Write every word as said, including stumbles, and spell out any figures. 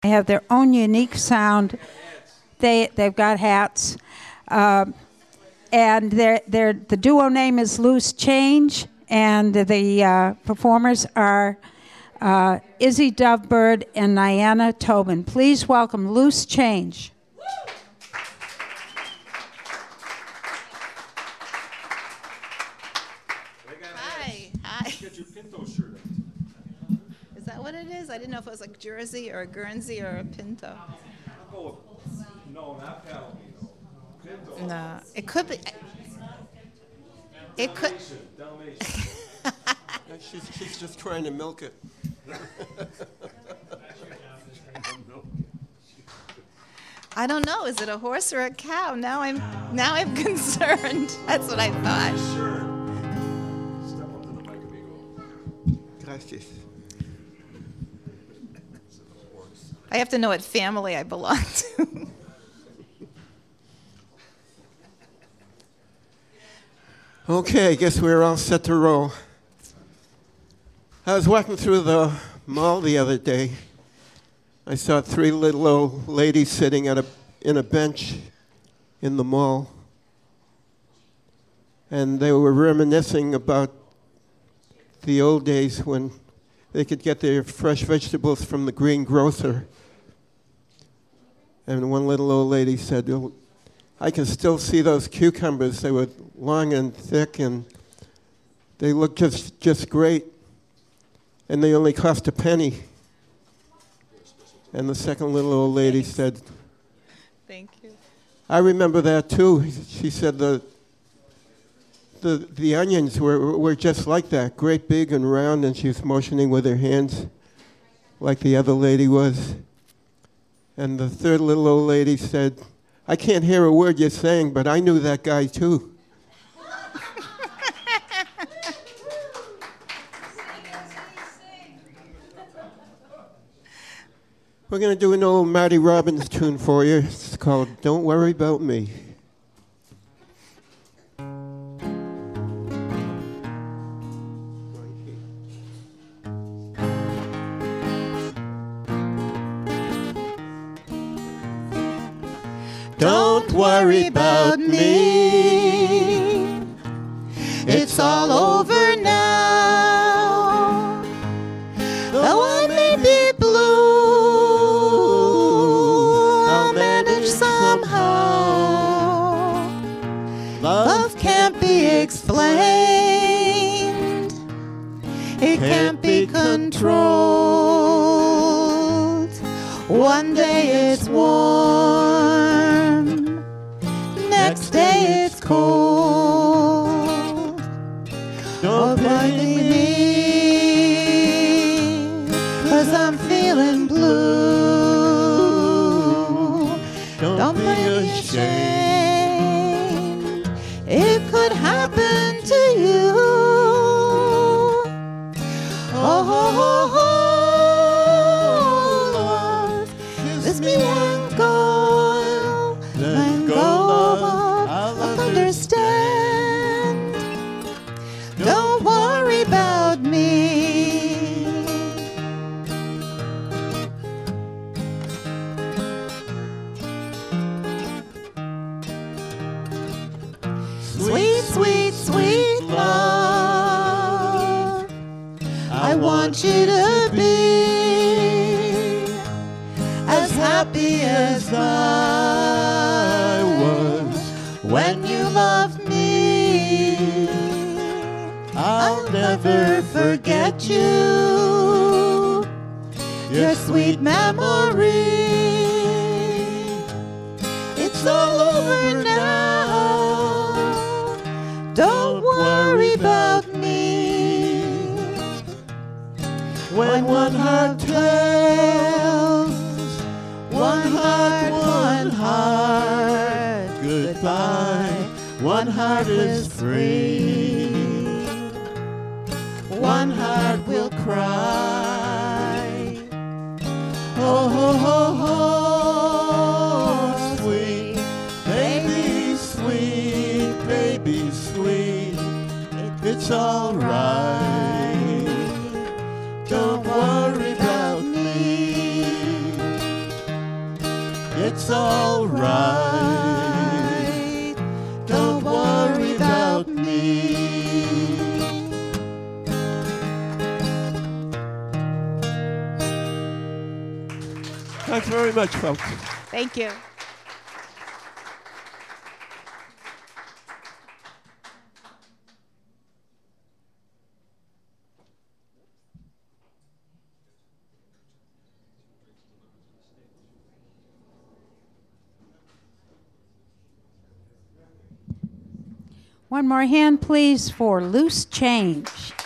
They have their own unique sound. They, they've got hats. Um, and they're, they're, the duo name is Loose Change, and the uh, performers are uh, Izzy Dovebird and Niana Tobin. Please welcome Loose Change. Hi. Hi. Get your Pinto shirt on. Is that what it is? I didn't know if it was like Jersey or a Guernsey or a Pinto. I'll go with, no, not Palomino. Pinto. No, it could be. It could. Dalmatian. Dalmatian. She's, she's just trying to milk it. I don't know. Is it a horse or a cow? Now I'm now I'm concerned. That's what I thought. Sure. Step up to the mic, amigo. Gracias. I have to know what family I belong to. Okay, I guess we're all set to roll. I was walking through the mall the other day. I saw three little old ladies sitting at a, in a bench in the mall. And they were reminiscing about the old days when they could get their fresh vegetables from the green grocer. And one little old lady said, well, I can still see those cucumbers. They were long and thick, and they looked just, just great. And they only cost a penny. And the second little old lady said, Thank you. I remember that too. She said the the the onions were were just like that, great big and round, and she was motioning with her hands like the other lady was. And the third little old lady said, I can't hear a word you're saying, but I knew that guy too. We're going to do an old Marty Robbins tune for you. It's called Don't Worry About Me. Don't worry about me. It's all over now. Though I may be blue, I'll manage somehow. Love can't be explained. It can't be controlled. One day it's warm, next day it's cold. Don't blame me, 'cause I'm feeling blue. Don't be ashamed, it could happen to you. Oh, oh, oh, oh. Kiss me and go, let go of understand. Don't worry about me. Sweet, sweet, sweet love, I want you to be as happy as I was when you loved me. I'll never forget you, your sweet memory. It's all over now. Don't worry about me. When one heart tells one heart, one heart goodbye, one heart is free. One heart will cry. Oh, ho, ho, ho, sweet baby, sweet baby, sweet. It's all right. Don't worry about me. It's all right. Don't worry about me. Thanks very much, folks. Thank you. One more hand, please, for Loose Change.